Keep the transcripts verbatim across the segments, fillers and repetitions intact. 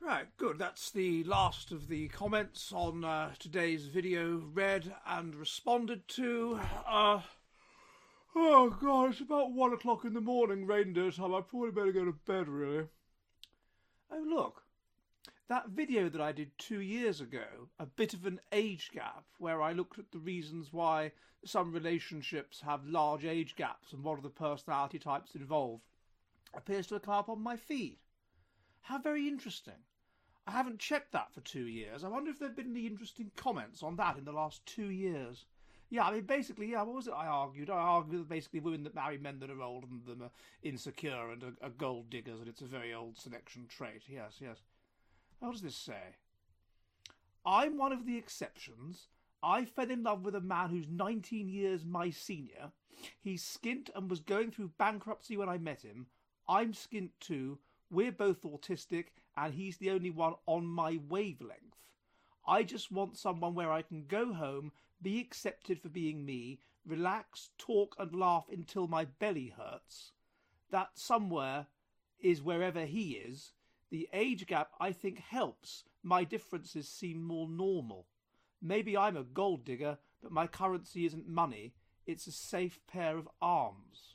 Right, good. That's the last of the comments on uh, today's video read and responded to. Uh, oh, God, it's about one o'clock in the morning, reindeer time. I probably better go to bed, really. Oh, look. That video that I did two years ago, a bit of an age gap, where I looked at the reasons why some relationships have large age gaps and what are the personality types involved, appears to have come up on my feed. How very interesting. I haven't checked that for two years. I wonder if there have been any interesting comments on that in the last two years. Yeah, I mean, basically, yeah, what was it I argued? I argued that basically women that marry men that are older than them are insecure and are, are gold diggers, and it's a very old selection trait. Yes, yes. What does this say? I'm one of the exceptions. I fell in love with a man who's nineteen years my senior. He's skint and was going through bankruptcy when I met him. I'm skint too. We're both autistic, and he's the only one on my wavelength. I just want someone where I can go home, be accepted for being me, relax, talk and laugh until my belly hurts. That somewhere is wherever he is. The age gap, I think, helps. My differences seem more normal. Maybe I'm a gold digger, but my currency isn't money. It's a safe pair of arms.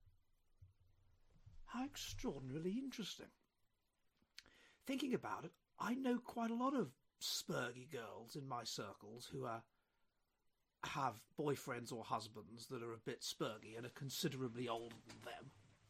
How extraordinarily interesting. Thinking about it, I know quite a lot of spurgy girls in my circles who are, have boyfriends or husbands that are a bit spurgy and are considerably older than them.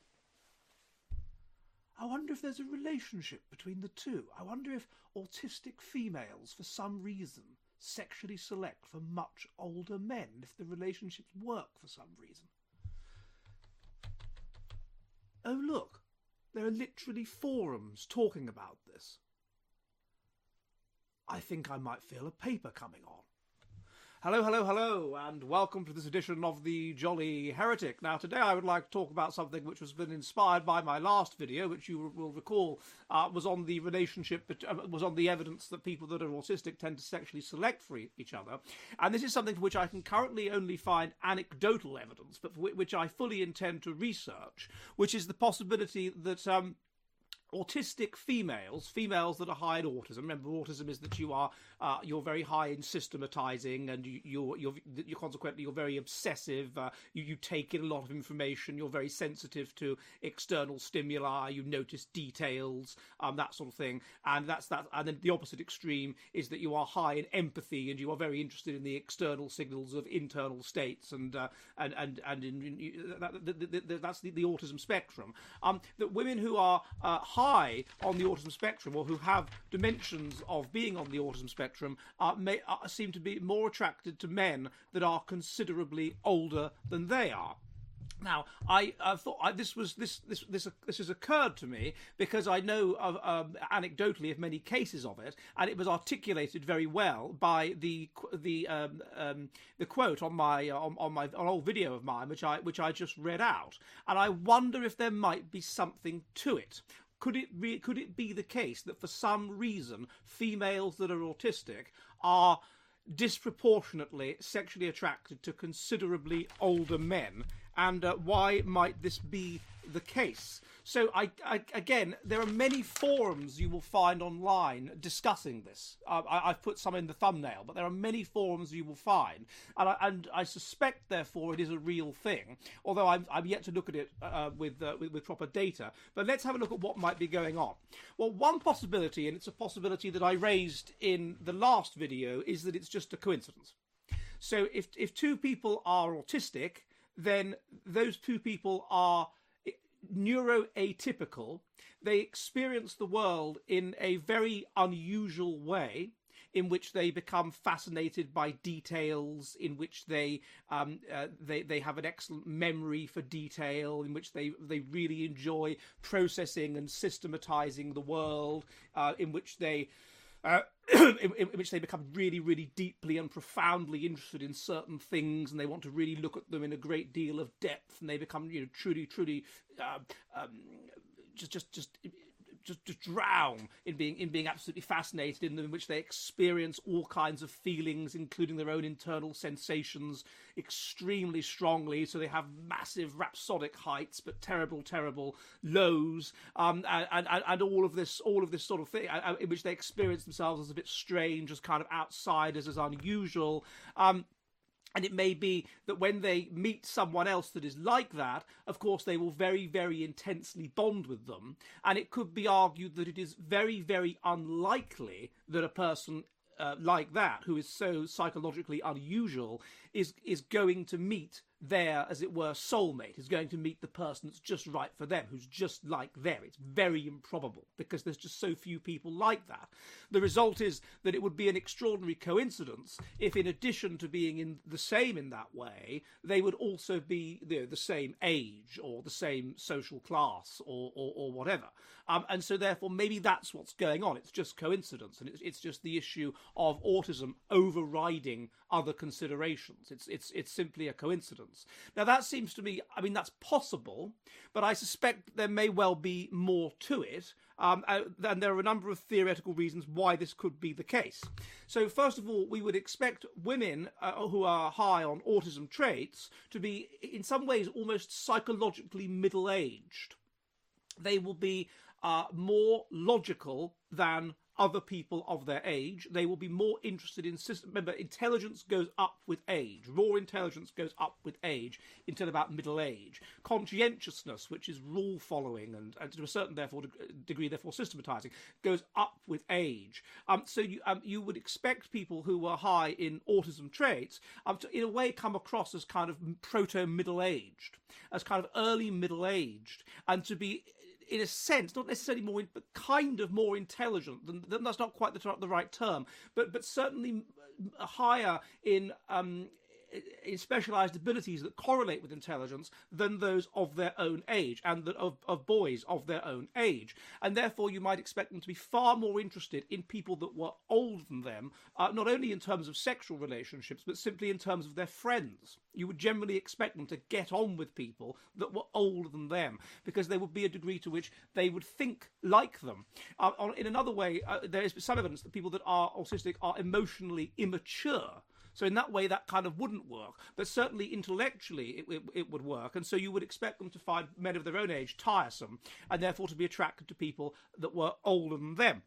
I wonder if there's a relationship between the two. I wonder if autistic females, for some reason, sexually select for much older men, if the relationships work for some reason. Oh, look, there are literally forums talking about this. I think I might feel a paper coming on. Hello, hello, hello, and welcome to this edition of the Jolly Heretic. Now, today I would like to talk about something which has been inspired by my last video, which you will recall uh, was on the relationship, uh, was on the evidence that people that are autistic tend to sexually select for e- each other. And this is something for which I can currently only find anecdotal evidence, but for which I fully intend to research, which is the possibility that Um, autistic females, females that are high in autism. Remember, autism is that you are uh, you're very high in systematizing, and you, you're you're you're consequently you're very obsessive. Uh, you you take in a lot of information. You're very sensitive to external stimuli. You notice details, um, that sort of thing. And that's that. And then the opposite extreme is that you are high in empathy, and you are very interested in the external signals of internal states, and uh, and and and in, in, that, the, the, the, that's the, the autism spectrum. Um, that women who are uh, high on the autism spectrum, or who have dimensions of being on the autism spectrum, uh, may uh, seem to be more attracted to men that are considerably older than they are. Now, I uh, thought I, this was this this this this has occurred to me because I know of um, anecdotally of many cases of it, and it was articulated very well by the the um, um, the quote on my on, on my on an old video of mine, which I which I just read out, and I wonder if there might be something to it. Could it re- could it be the case that for some reason females that are autistic are disproportionately sexually attracted to considerably older men, and uh, why might this be the case? So, I, I, again, there are many forums you will find online discussing this. Uh, I, I've put some in the thumbnail, but there are many forums you will find, and I, and I suspect, therefore, it is a real thing. Although I'm, I'm yet to look at it uh, with, uh, with with proper data. But let's have a look at what might be going on. Well, one possibility, and it's a possibility that I raised in the last video, is that it's just a coincidence. So, if if two people are autistic, then those two people are neuroatypical. They experience the world in a very unusual way, in which they become fascinated by details, in which they um, uh, they they have an excellent memory for detail, in which they they really enjoy processing and systematizing the world, uh, in which they Uh, in, in which they become really, really deeply and profoundly interested in certain things, and they want to really look at them in a great deal of depth, and they become, you know, truly, truly, uh, um, just, just, just, just, just drown in being in being absolutely fascinated in them, in which they experience all kinds of feelings, including their own internal sensations, extremely strongly. So they have massive rhapsodic heights, but terrible, terrible lows, um, and, and and all of this, all of this sort of thing, in which they experience themselves as a bit strange, as kind of outsiders, as unusual. Um, And it may be that when they meet someone else that is like that, of course, they will very, very intensely bond with them. And it could be argued that it is very, very unlikely that a person uh, like that, who is so psychologically unusual, is is going to meet their, as it were, soulmate, is going to meet the person that's just right for them, who's just like them. It's very improbable, because there's just so few people like that. The result is that it would be an extraordinary coincidence if, in addition to being in the same in that way, they would also be, you know, the same age or the same social class or or, or whatever. Um, and so therefore maybe that's what's going on. It's just coincidence, and it's, it's just the issue of autism overriding other considerations. It's it's it's simply a coincidence. Now that seems to me, I mean, that's possible, but I suspect there may well be more to it. Um, and there are a number of theoretical reasons why this could be the case. So first of all, we would expect women uh, who are high on autism traits to be, in some ways, almost psychologically middle-aged. They will be uh, more logical than other people of their age. They will be more interested in system. Remember, intelligence goes up with age. Raw intelligence goes up with age until about middle age. Conscientiousness, which is rule following and, and to a certain therefore degree, therefore systematizing, goes up with age. Um, so you um, you would expect people who were high in autism traits um, to, in a way, come across as kind of proto middle aged, as kind of early middle aged, and to be, in a sense, not necessarily more, but kind of more intelligent than, than that's not quite the, the right term, but but certainly higher in um, in specialised abilities that correlate with intelligence than those of their own age, and that of, of boys of their own age. And therefore you might expect them to be far more interested in people that were older than them, uh, not only in terms of sexual relationships, but simply in terms of their friends. You would generally expect them to get on with people that were older than them, because there would be a degree to which they would think like them. Uh, on, in another way, uh, there is some evidence that people that are autistic are emotionally immature. So in that way, that kind of wouldn't work. But certainly intellectually, it, it, it would work. And so you would expect them to find men of their own age tiresome, and therefore to be attracted to people that were older than them.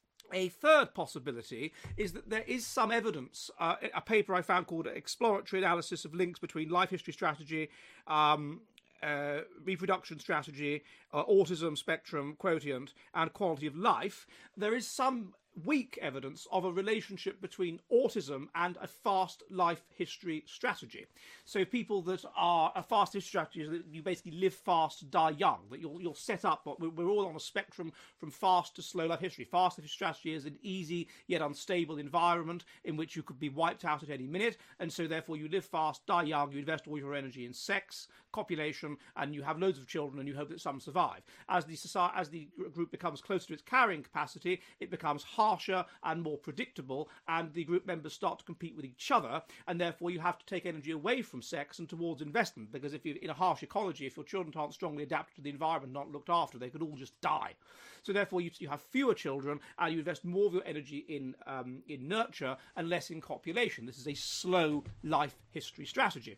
A third possibility is that there is some evidence, uh, a paper I found called Exploratory Analysis of Links Between Life History Strategy, um, uh, Reproduction Strategy, uh, Autism Spectrum Quotient, and Quality of Life. There is some weak evidence of a relationship between autism and a fast life history strategy. So people that are a fast history strategy is that you basically live fast, die young, that you'll, you'll set up, we're all on a spectrum from fast to slow life history. Fast life strategy is an easy yet unstable environment in which you could be wiped out at any minute, and so therefore you live fast, die young, you invest all your energy in sex, copulation, and you have loads of children and you hope that some survive. As the society, as the group becomes closer to its carrying capacity, it becomes harsher and more predictable, and the group members start to compete with each other, and therefore you have to take energy away from sex and towards investment, because if you're in a harsh ecology, if your children aren't strongly adapted to the environment, not looked after, they could all just die. So therefore you, you have fewer children, and you invest more of your energy in um, in nurture and less in copulation. This is a slow life history strategy.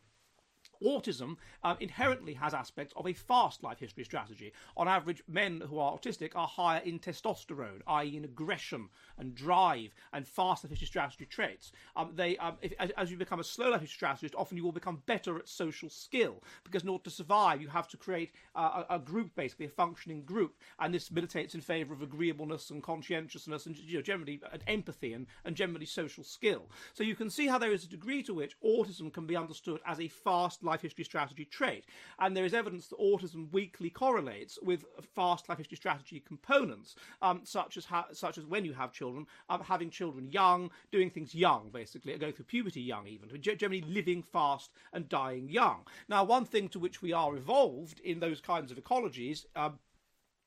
Autism um, inherently has aspects of a fast life history strategy. On average, men who are autistic are higher in testosterone, that is in aggression and drive and fast life history strategy traits. Um, they, um, if, as, as you become a slow life history strategist, often you will become better at social skill, because in order to survive, you have to create uh, a, a group, basically a functioning group, and this militates in favour of agreeableness and conscientiousness and, you know, generally uh, empathy and, and generally social skill. So you can see how there is a degree to which autism can be understood as a fast life history strategy trait, and there is evidence that autism weakly correlates with fast life history strategy components, um, such as ha- such as when you have children, um, having children young, doing things young, basically, going through puberty young, even generally living fast and dying young. Now, one thing to which we are evolved in those kinds of ecologies, um,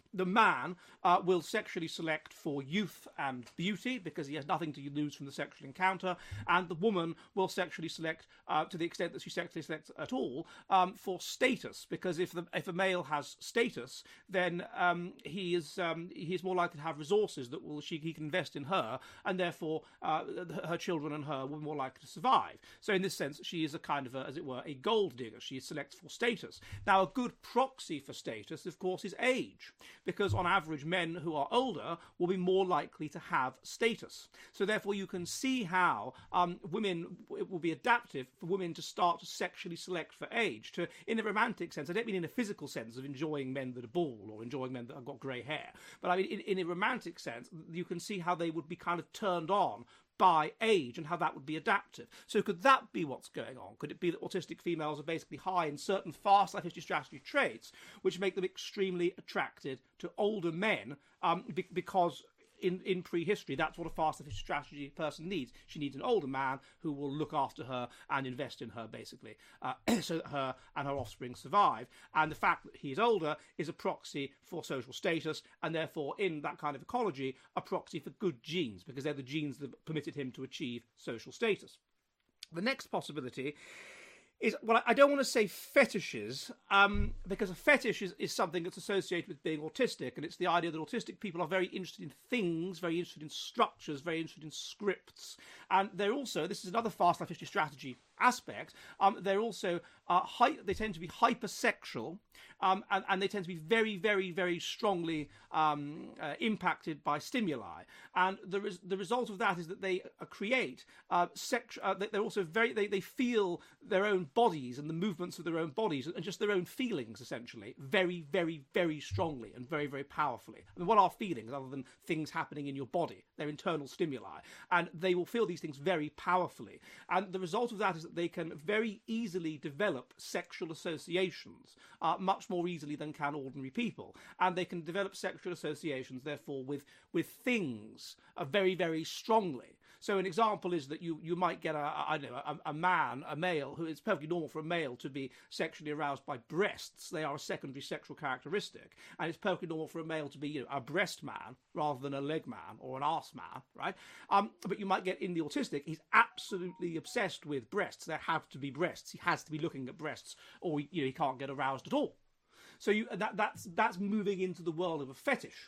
The man uh, will sexually select for youth and beauty because he has nothing to lose from the sexual encounter, and the woman will sexually select, uh, to the extent that she sexually selects at all, um, for status, because if the if a male has status, then um, he is um, he is more likely to have resources that will she he can invest in her, and therefore uh, her children and her will be more likely to survive. So in this sense, she is a kind of a, as it were, a gold digger. She selects for status. Now, a good proxy for status, of course, is age, because on average men who are older will be more likely to have status. So therefore you can see how um, women, it will be adaptive for women to start to sexually select for age, to, in a romantic sense. I don't mean in a physical sense of enjoying men that are bald or enjoying men that have got grey hair, but I mean in, in a romantic sense you can see how they would be kind of turned on by age and how that would be adaptive. So could that be what's going on? Could it be that autistic females are basically high in certain fast life history strategy traits which make them extremely attracted to older men um, be- because in, in prehistory that's what a fast life history strategy person needs. She needs an older man who will look after her and invest in her, basically, uh, so that her and her offspring survive. And the fact that he is older is a proxy for social status, and therefore in that kind of ecology a proxy for good genes, because they're the genes that permitted him to achieve social status. The next possibility is, well, I don't want to say fetishes, um, because a fetish is, is something that's associated with being autistic, and it's the idea that autistic people are very interested in things, very interested in structures, very interested in scripts, and they're also, this is another fast life history strategy aspect, um, they're also, uh, hy- they tend to be hypersexual, um, and, and they tend to be very, very, very strongly um, uh, impacted by stimuli. And the, res- the result of that is that they uh, create, uh, sex- uh, they're also very, they, they feel their own bodies and the movements of their own bodies and just their own feelings, essentially, very, very, very strongly and very, very powerfully. I mean, what are feelings other than things happening in your body? They're internal stimuli. And they will feel these things very powerfully. And the result of that is that they can very easily develop sexual associations, uh, much more easily than can ordinary people. And they can develop sexual associations, therefore, with, with things uh, very, very strongly. So an example is that you, you might get a, a, I don't know, a, a man, a male, who it's perfectly normal for a male to be sexually aroused by breasts. They are a secondary sexual characteristic. And it's perfectly normal for a male to be, you know, a breast man rather than a leg man or an arse man, right? Um, but you might get in the autistic, he's absolutely obsessed with breasts. There have to be breasts. He has to be looking at breasts, or you know, he can't get aroused at all. So you, that, that's that's moving into the world of a fetish.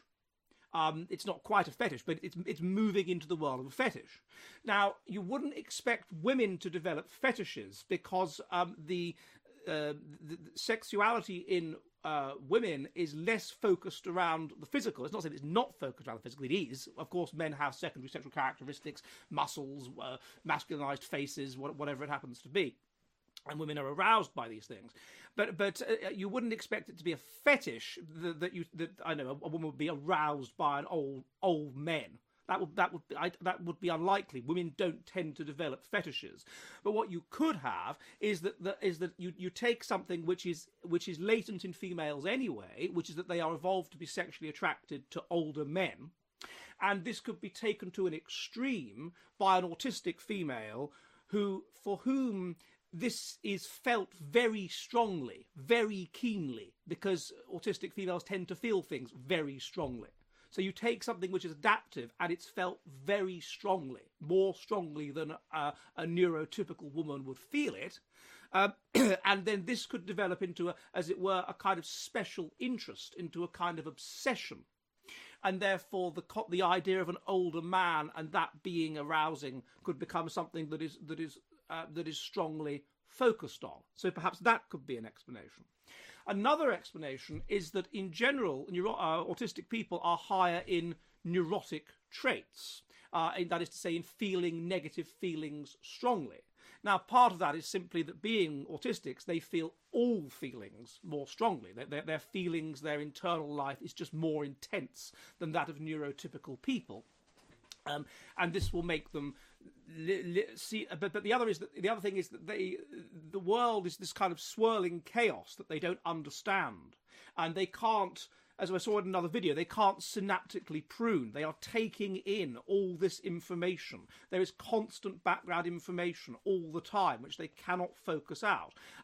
Um, it's not quite a fetish, but it's it's moving into the world of a fetish. Now, you wouldn't expect women to develop fetishes because um, the, uh, the sexuality in uh, women is less focused around the physical. It's not saying it's not focused around the physical. It is. Of course, men have secondary sexual characteristics, muscles, uh, masculinized faces, whatever it happens to be. And women are aroused by these things, but but uh, you wouldn't expect it to be a fetish that, that you that I know a, a woman would be aroused by an old old men. That would that would be, I, that would be unlikely. Women don't tend to develop fetishes, but what you could have is that, that is that you, you take something which is which is latent in females anyway, which is that they are evolved to be sexually attracted to older men, and this could be taken to an extreme by an autistic female who for whom this is felt very strongly, very keenly, because autistic females tend to feel things very strongly. So you take something which is adaptive and it's felt very strongly, more strongly than a, a neurotypical woman would feel it, um, and then this could develop into, a, as it were, a kind of special interest, into a kind of obsession. And therefore the the idea of an older man and that being arousing could become something that is that is Uh, that is strongly focused on. So perhaps that could be an explanation. Another explanation is that in general, neuro- uh, autistic people are higher in neurotic traits. Uh, in, that is to say, in feeling negative feelings strongly. Now, part of that is simply that being autistics, they feel all feelings more strongly. Their, their, their feelings, their internal life is just more intense than that of neurotypical people. Um, and this will make them li- li- see. But, but the other is that the other thing is that they, the world is this kind of swirling chaos that they don't understand, and they can't. As I saw in another video, they can't synaptically prune. They are taking in all this information. There is constant background information all the time, which they cannot focus out.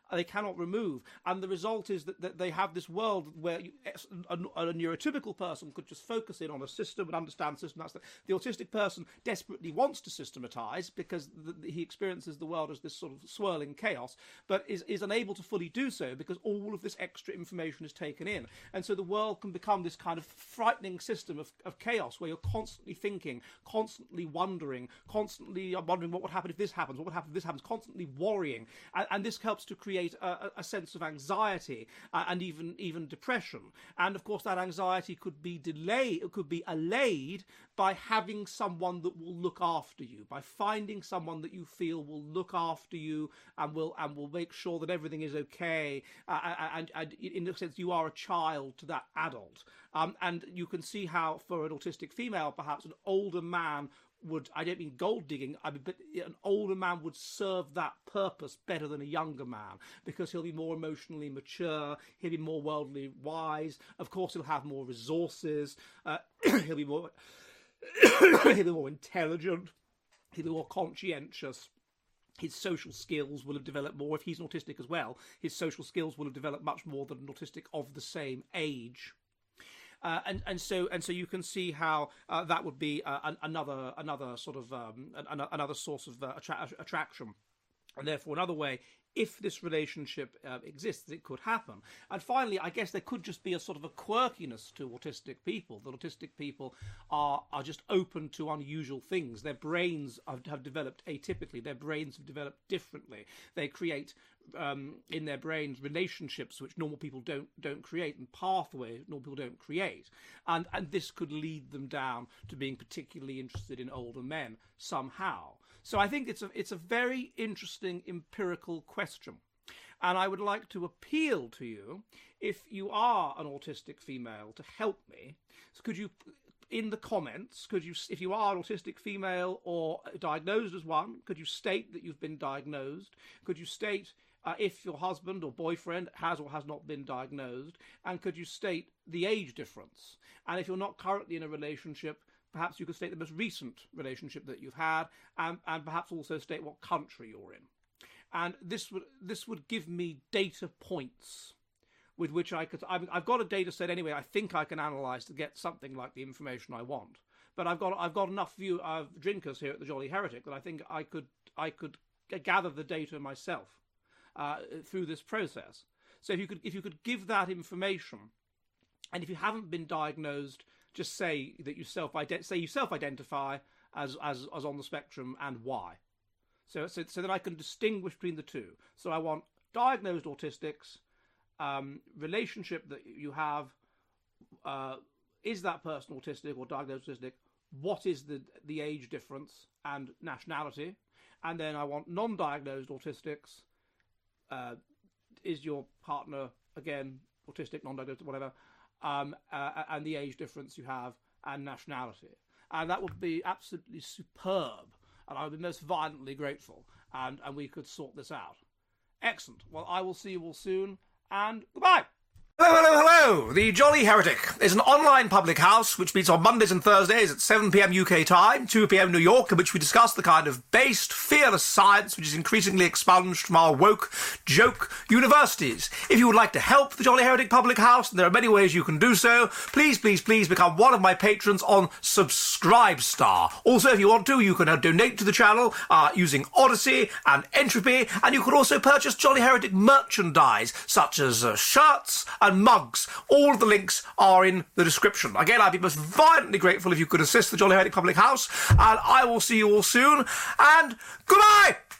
they cannot remove. And the result is that, that they have this world where you, a, a neurotypical person could just focus in on a system and understand the system. That's the, the autistic person desperately wants to systematize because the, he experiences the world as this sort of swirling chaos, but is, is unable to fully do so because all of this extra information is taken in. And so the world can become this kind of frightening system of, of chaos where you're constantly thinking, constantly wondering, constantly wondering what would happen if this happens, what would happen if this happens, constantly worrying. And, and this helps to create a, a sense of anxiety uh, and even, even depression. And of course, that anxiety could be delayed, it could be allayed by having someone that will look after you, by finding someone that you feel will look after you and will and will make sure that everything is okay. Uh, and, and in a sense, you are a child to that adult. Um, and you can see how, for an autistic female, perhaps an older man would, I don't mean gold digging, I mean, but an older man would serve that purpose better than a younger man because he'll be more emotionally mature, he'll be more worldly wise, of course he'll have more resources, uh, he'll be more he'll be more intelligent, he'll be more conscientious. His social skills will have developed more. If he's an autistic as well, his social skills will have developed much more than an autistic of the same age. Uh, and and so and so you can see how uh, that would be uh, an, another another sort of um, an, another source of uh, attra- attraction, and therefore another way, if this relationship uh, exists, it could happen. And finally, I guess there could just be a sort of a quirkiness to autistic people. That autistic people are are just open to unusual things. Their brains have, have developed atypically. Their brains have developed differently. They create um, in their brains relationships which normal people don't don't create, and pathways normal people don't create. And and this could lead them down to being particularly interested in older men somehow. So I think it's a it's a very interesting empirical question. And I would like to appeal to you, if you are an autistic female, to help me. So could you, in the comments, could you, if you are an autistic female or diagnosed as one, could you state that you've been diagnosed? Could you state uh, if your husband or boyfriend has or has not been diagnosed? And could you state the age difference? And if you're not currently in a relationship, perhaps you could state the most recent relationship that you've had, and, and perhaps also state what country you're in. And this would this would give me data points with which I could... I've, I've got a data set anyway I think I can analyse to get something like the information I want. But I've got I've got enough view of drinkers here at the Jolly Heretic that I think I could I could gather the data myself uh, through this process. So if you could if you could give that information, and if you haven't been diagnosed, just say that you self say you self-identify as, as as on the spectrum and why. So, so so that I can distinguish between the two. So I want diagnosed autistics, um, relationship that you have, uh, is that person autistic or diagnosed autistic? What is the the age difference and nationality? And then I want non-diagnosed autistics. Uh, is your partner, again, autistic, non-diagnosed, whatever? Um, uh, and the age difference you have and nationality. And that would be absolutely superb. And I would be most violently grateful. And, and we could sort this out. Excellent. Well, I will see you all soon. And goodbye. Hello, hello, hello! The Jolly Heretic is an online public house which meets on Mondays and Thursdays at seven p m U K time, two p m New York, in which we discuss the kind of based, fearless science which is increasingly expunged from our woke, joke universities. If you would like to help the Jolly Heretic public house, and there are many ways you can do so, please, please, please become one of my patrons on Subscribestar. Also, if you want to, you can uh, donate to the channel uh, using Odyssey and Entropy, and you can also purchase Jolly Heretic merchandise, such as uh, shirts and mugs. All of the links are in the description. Again, I'd be most violently grateful if you could assist the Jolly Heretic Public House, and I will see you all soon, and goodbye!